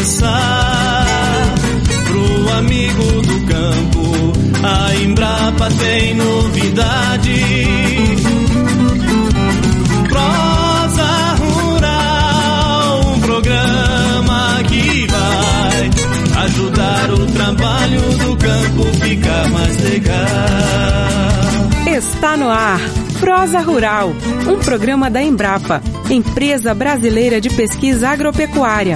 começar. Pro amigo do campo, a Embrapa tem novidade. Prosa Rural, um programa que vai ajudar o trabalho do campo ficar mais legal. Está no ar Prosa Rural, um programa da Embrapa, Empresa Brasileira de Pesquisa Agropecuária.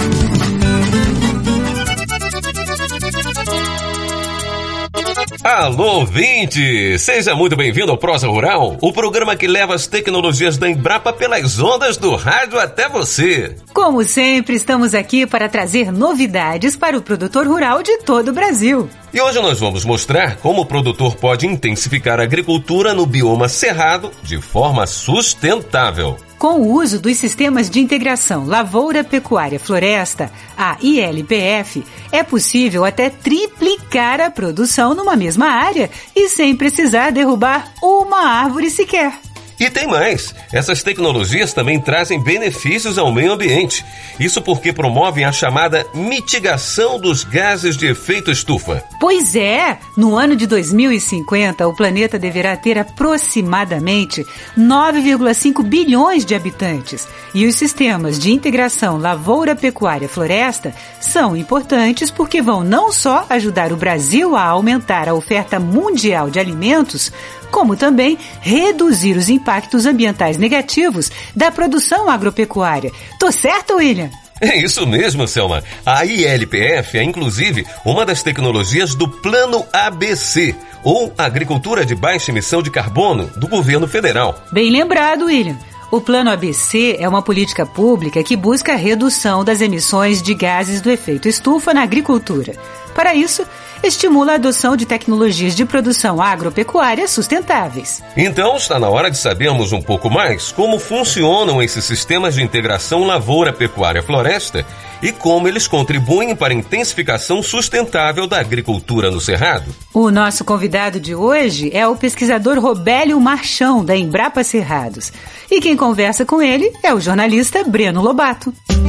Alô, ouvinte! Seja muito bem-vindo ao Prosa Rural, o programa que leva as tecnologias da Embrapa pelas ondas do rádio até você. Como sempre, estamos aqui para trazer novidades para o produtor rural de todo o Brasil. E hoje nós vamos mostrar como o produtor pode intensificar a agricultura no bioma cerrado de forma sustentável. Com o uso dos sistemas de integração Lavoura Pecuária Floresta, a ILPF, é possível até triplicar a produção numa mesma área e sem precisar derrubar uma árvore sequer. E tem mais, essas tecnologias também trazem benefícios ao meio ambiente. Isso porque promovem a chamada mitigação dos gases de efeito estufa. Pois é, no ano de 2050 o planeta deverá ter aproximadamente 9,5 bilhões de habitantes. E os sistemas de integração Lavoura Pecuária Floresta são importantes porque vão não só ajudar o Brasil a aumentar a oferta mundial de alimentos, como também reduzir os impactos ambientais negativos da produção agropecuária. Tô certo, William? É isso mesmo, Selma. A ILPF é, inclusive, uma das tecnologias do Plano ABC, ou Agricultura de Baixa Emissão de Carbono, do governo federal. Bem lembrado, William. O Plano ABC é uma política pública que busca a redução das emissões de gases do efeito estufa na agricultura. Para isso, estimula a adoção de tecnologias de produção agropecuária sustentáveis. Então, está na hora de sabermos um pouco mais como funcionam esses sistemas de integração lavoura-pecuária-floresta e como eles contribuem para a intensificação sustentável da agricultura no Cerrado. O nosso convidado de hoje é o pesquisador Robélio Marchão, da Embrapa Cerrados. E quem conversa com ele é o jornalista Breno Lobato.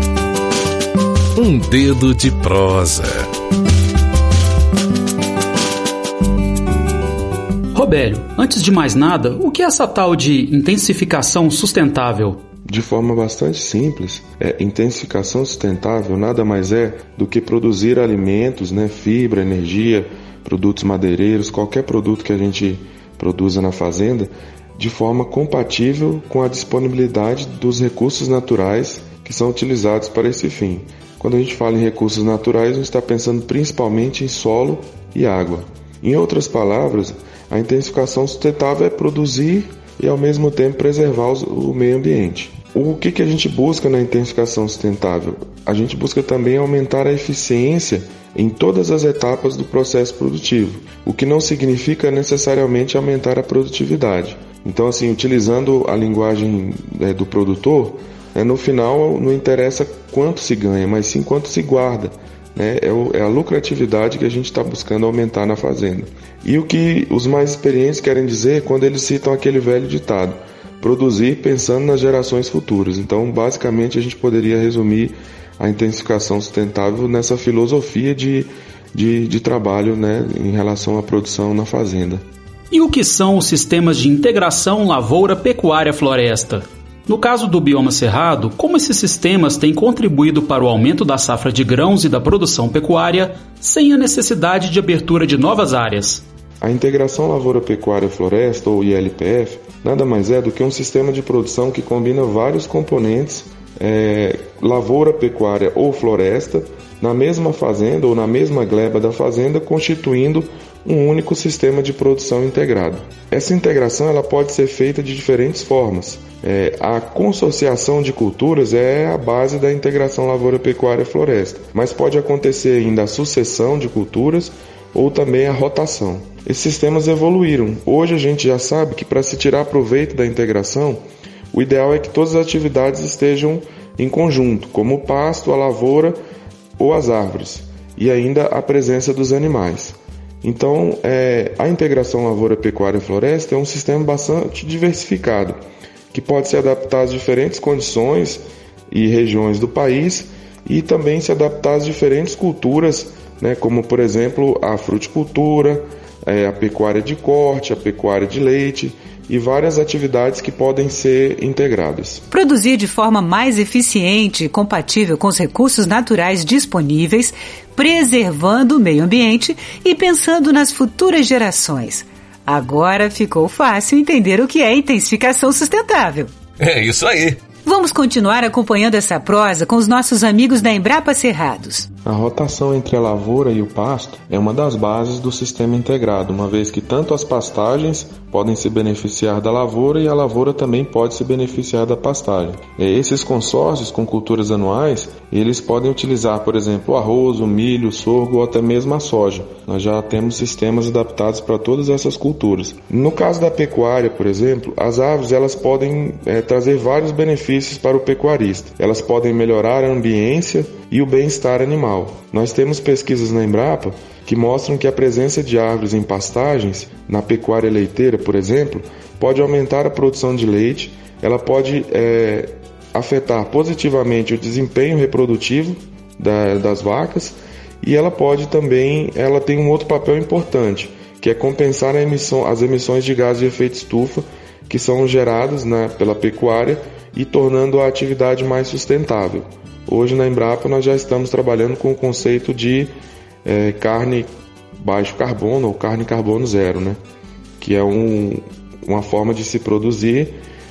Um dedo de prosa. Robélio, antes de mais nada, o que é essa tal de intensificação sustentável? De forma bastante simples, intensificação sustentável nada mais é do que produzir alimentos, fibra, energia, produtos madeireiros, qualquer produto que a gente produza na fazenda, de forma compatível com a disponibilidade dos recursos naturais que são utilizados para esse fim. Quando a gente fala em recursos naturais, a gente está pensando principalmente em solo e água. Em outras palavras, a intensificação sustentável é produzir e ao mesmo tempo preservar o meio ambiente. O que a gente busca na intensificação sustentável? A gente busca também aumentar a eficiência em todas as etapas do processo produtivo, o que não significa necessariamente aumentar a produtividade. Então, utilizando a linguagem do produtor, no final não interessa quanto se ganha, mas sim quanto se guarda. É a lucratividade que a gente está buscando aumentar na fazenda. E o que os mais experientes querem dizer quando eles citam aquele velho ditado: produzir pensando nas gerações futuras. Então, basicamente, a gente poderia resumir a intensificação sustentável nessa filosofia de trabalho em relação à produção na fazenda. E o que são os sistemas de integração lavoura-pecuária-floresta? No caso do bioma cerrado, como esses sistemas têm contribuído para o aumento da safra de grãos e da produção pecuária, sem a necessidade de abertura de novas áreas? A integração lavoura-pecuária-floresta, ou ILPF, nada mais é do que um sistema de produção que combina vários componentes, lavoura, pecuária ou floresta, na mesma fazenda ou na mesma gleba da fazenda, constituindo um único sistema de produção integrado. Essa integração ela pode ser feita de diferentes formas. A consorciação de culturas é a base da integração lavoura-pecuária-floresta, mas pode acontecer ainda a sucessão de culturas ou também a rotação. Esses sistemas evoluíram. Hoje a gente já sabe que para se tirar proveito da integração, o ideal é que todas as atividades estejam em conjunto, como o pasto, a lavoura ou as árvores, e ainda a presença dos animais. Então, a integração lavoura-pecuária-floresta é um sistema bastante diversificado, que pode se adaptar às diferentes condições e regiões do país e também se adaptar às diferentes culturas, né, como por exemplo a fruticultura, a pecuária de corte, a pecuária de leite e várias atividades que podem ser integradas. Produzir de forma mais eficiente e compatível com os recursos naturais disponíveis, preservando o meio ambiente e pensando nas futuras gerações. Agora ficou fácil entender o que é intensificação sustentável. É isso aí. Vamos continuar acompanhando essa prosa com os nossos amigos da Embrapa Cerrados. A rotação entre a lavoura e o pasto é uma das bases do sistema integrado, uma vez que tanto as pastagens podem se beneficiar da lavoura e a lavoura também pode se beneficiar da pastagem. Esses consórcios com culturas anuais, eles podem utilizar, por exemplo, o arroz, o milho, o sorgo ou até mesmo a soja. Nós já temos sistemas adaptados para todas essas culturas. No caso da pecuária, por exemplo, as árvores elas podem trazer vários benefícios para o pecuarista. Elas podem melhorar a ambiência e o bem-estar animal. Nós temos pesquisas na Embrapa que mostram que a presença de árvores em pastagens, na pecuária leiteira, por exemplo, pode aumentar a produção de leite, ela pode afetar positivamente o desempenho reprodutivo das vacas e ela tem um outro papel importante, que é compensar as emissões de gases de efeito estufa que são geradas pela pecuária e tornando a atividade mais sustentável. Hoje na Embrapa nós já estamos trabalhando com o conceito de carne baixo carbono ou carne carbono zero, né? Que é uma forma de se produzir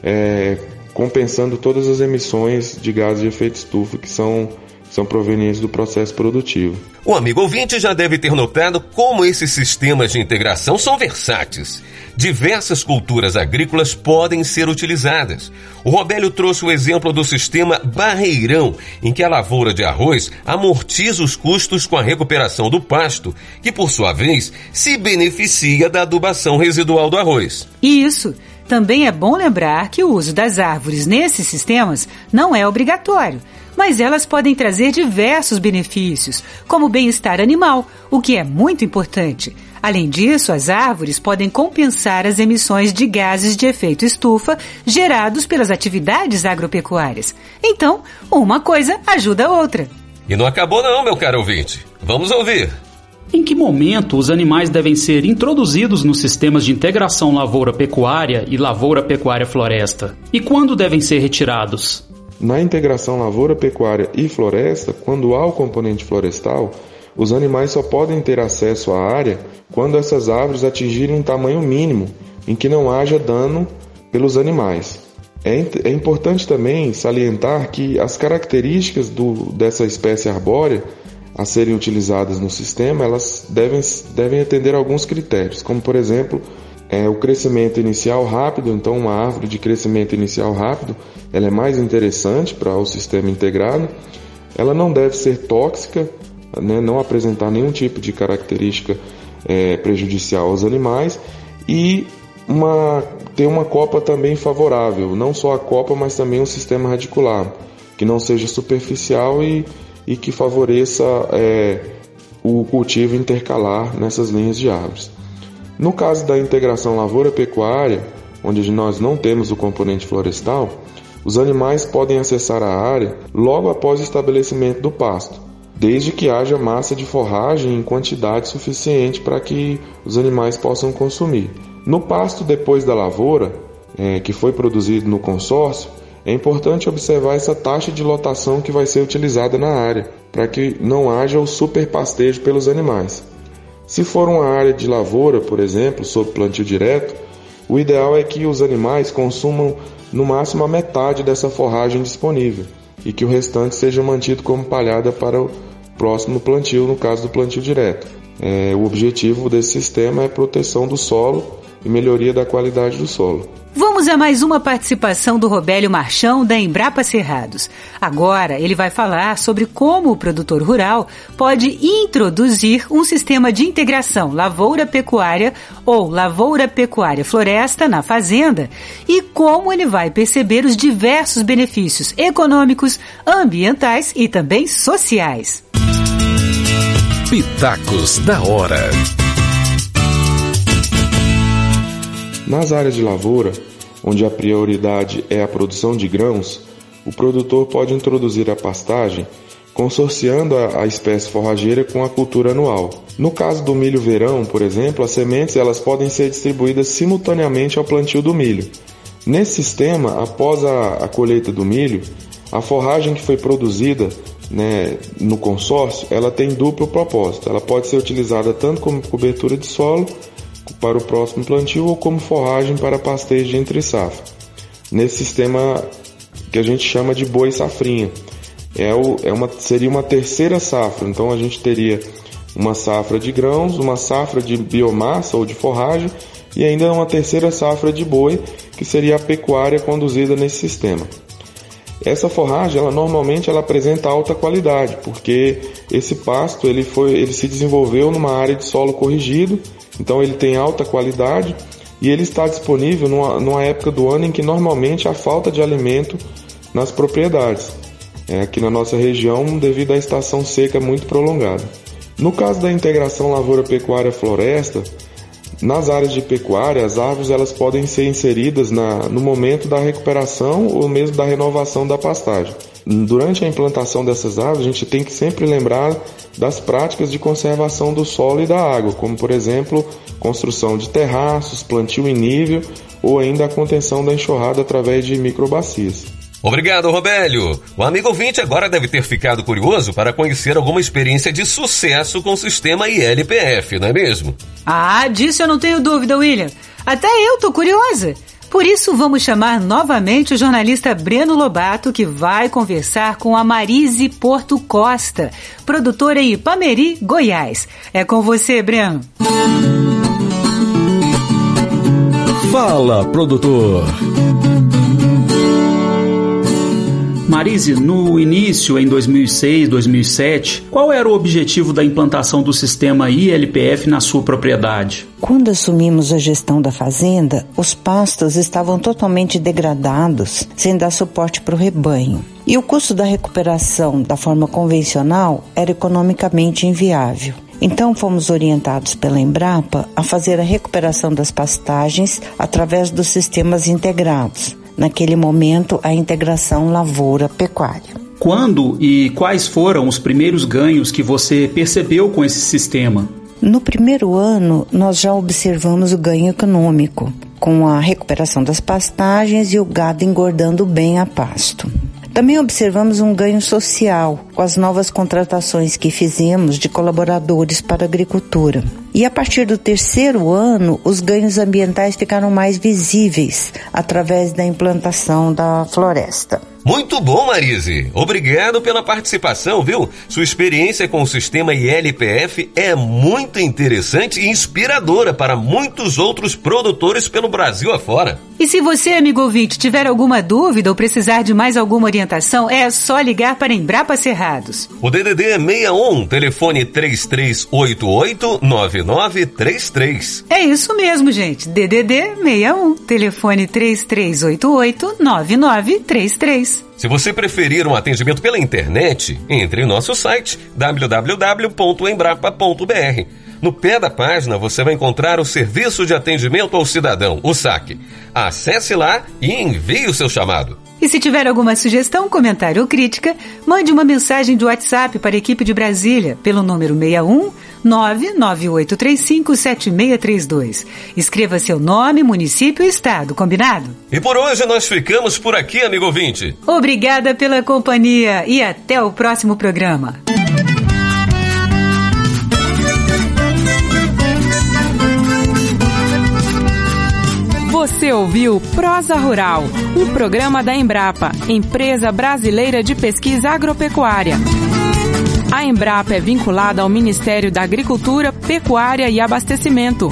compensando todas as emissões de gases de efeito estufa que são provenientes do processo produtivo. O amigo ouvinte já deve ter notado como esses sistemas de integração são versáteis. Diversas culturas agrícolas podem ser utilizadas. O Robélio trouxe o exemplo do sistema barreirão, em que a lavoura de arroz amortiza os custos com a recuperação do pasto, que por sua vez se beneficia da adubação residual do arroz. Isso! Também é bom lembrar que o uso das árvores nesses sistemas não é obrigatório, mas elas podem trazer diversos benefícios, como o bem-estar animal, o que é muito importante. Além disso, as árvores podem compensar as emissões de gases de efeito estufa gerados pelas atividades agropecuárias. Então, uma coisa ajuda a outra. E não acabou não, meu caro ouvinte. Vamos ouvir. Em que momento os animais devem ser introduzidos nos sistemas de integração lavoura-pecuária e lavoura-pecuária-floresta? E quando devem ser retirados? Na integração lavoura-pecuária e floresta, quando há o componente florestal, os animais só podem ter acesso à área quando essas árvores atingirem um tamanho mínimo em que não haja dano pelos animais. É importante também salientar que as características dessa espécie arbórea a serem utilizadas no sistema, elas devem atender a alguns critérios, como por exemplo, o crescimento inicial rápido. Então uma árvore de crescimento inicial rápido, ela é mais interessante para o sistema integrado. Ela não deve ser tóxica, né, não apresentar nenhum tipo de característica prejudicial aos animais e ter uma copa também favorável, não só a copa, mas também um sistema radicular, que não seja superficial e que favoreça o cultivo intercalar nessas linhas de árvores. No caso da integração lavoura-pecuária, onde nós não temos o componente florestal, os animais podem acessar a área logo após o estabelecimento do pasto, desde que haja massa de forragem em quantidade suficiente para que os animais possam consumir. No pasto depois da lavoura, que foi produzido no consórcio, é importante observar essa taxa de lotação que vai ser utilizada na área, para que não haja o superpastejo pelos animais. Se for uma área de lavoura, por exemplo, sob plantio direto, o ideal é que os animais consumam no máximo a metade dessa forragem disponível e que o restante seja mantido como palhada para o próximo plantio, no caso do plantio direto. O objetivo desse sistema é proteção do solo e melhoria da qualidade do solo. Vamos a mais uma participação do Robélio Marchão, da Embrapa Cerrados. Agora ele vai falar sobre como o produtor rural pode introduzir um sistema de integração lavoura-pecuária ou lavoura-pecuária-floresta na fazenda e como ele vai perceber os diversos benefícios econômicos, ambientais e também sociais. Pitacos da hora. Nas áreas de lavoura, onde a prioridade é a produção de grãos, o produtor pode introduzir a pastagem consorciando a espécie forrageira com a cultura anual. No caso do milho verão, por exemplo, as sementes elas podem ser distribuídas simultaneamente ao plantio do milho. Nesse sistema, após a colheita do milho, a forragem que foi produzida, no consórcio, ela tem duplo propósito. Ela pode ser utilizada tanto como cobertura de solo para o próximo plantio ou como forragem para pastejo de entre-safra. Nesse sistema que a gente chama de boi safrinha. Seria uma terceira safra, então a gente teria uma safra de grãos, uma safra de biomassa ou de forragem e ainda uma terceira safra de boi, que seria a pecuária conduzida nesse sistema. Essa forragem, normalmente apresenta alta qualidade, porque esse pasto ele se desenvolveu numa área de solo corrigido, então ele tem alta qualidade e ele está disponível numa época do ano em que normalmente há falta de alimento nas propriedades. Aqui na nossa região, devido à estação seca muito prolongada. No caso da integração lavoura-pecuária-floresta, nas áreas de pecuária, as árvores elas podem ser inseridas no momento da recuperação ou mesmo da renovação da pastagem. Durante a implantação dessas árvores, a gente tem que sempre lembrar das práticas de conservação do solo e da água, como por exemplo, construção de terraços, plantio em nível ou ainda a contenção da enxurrada através de microbacias. Obrigado, Robélio. O amigo ouvinte agora deve ter ficado curioso para conhecer alguma experiência de sucesso com o sistema ILPF, não é mesmo? Disso eu não tenho dúvida, William. Até eu tô curiosa. Por isso, vamos chamar novamente o jornalista Breno Lobato, que vai conversar com a Marise Porto Costa, produtora em Ipameri, Goiás. É com você, Breno. Fala, produtor. Marise, no início, em 2006, 2007, qual era o objetivo da implantação do sistema ILPF na sua propriedade? Quando assumimos a gestão da fazenda, os pastos estavam totalmente degradados, sem dar suporte para o rebanho. E o custo da recuperação da forma convencional era economicamente inviável. Então fomos orientados pela Embrapa a fazer a recuperação das pastagens através dos sistemas integrados. Naquele momento, a integração lavoura-pecuária. Quando e quais foram os primeiros ganhos que você percebeu com esse sistema? No primeiro ano, nós já observamos o ganho econômico, com a recuperação das pastagens e o gado engordando bem a pasto. Também observamos um ganho social com as novas contratações que fizemos de colaboradores para a agricultura. E a partir do terceiro ano, os ganhos ambientais ficaram mais visíveis através da implantação da floresta. Muito bom, Marise. Obrigado pela participação, viu? Sua experiência com o sistema ILPF é muito interessante e inspiradora para muitos outros produtores pelo Brasil afora. E se você, amigo ouvinte, tiver alguma dúvida ou precisar de mais alguma orientação, é só ligar para Embrapa Cerrados. O DDD é 61, telefone 3388-9933. É isso mesmo, gente. DDD 61, telefone 3388-9933. Se você preferir um atendimento pela internet, entre em nosso site www.embrapa.br. No pé da página você vai encontrar o Serviço de Atendimento ao Cidadão, o SAC. Acesse lá e envie o seu chamado. E se tiver alguma sugestão, comentário ou crítica, mande uma mensagem de WhatsApp para a equipe de Brasília, pelo número 61 998357632. Escreva seu nome, município e estado, combinado? E por hoje nós ficamos por aqui, amigo ouvinte. Obrigada pela companhia e até o próximo programa. Você ouviu Prosa Rural, um programa da Embrapa, Empresa Brasileira de Pesquisa Agropecuária. A Embrapa é vinculada ao Ministério da Agricultura, Pecuária e Abastecimento.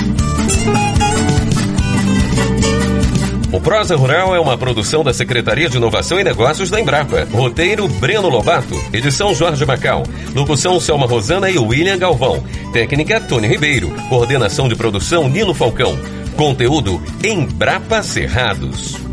O Prosa Rural é uma produção da Secretaria de Inovação e Negócios da Embrapa. Roteiro, Breno Lobato. Edição, Jorge Macau. Locução, Selma Rosana e William Galvão. Técnica, Tony Ribeiro. Coordenação de produção, Nilo Falcão. Conteúdo, Embrapa Cerrados.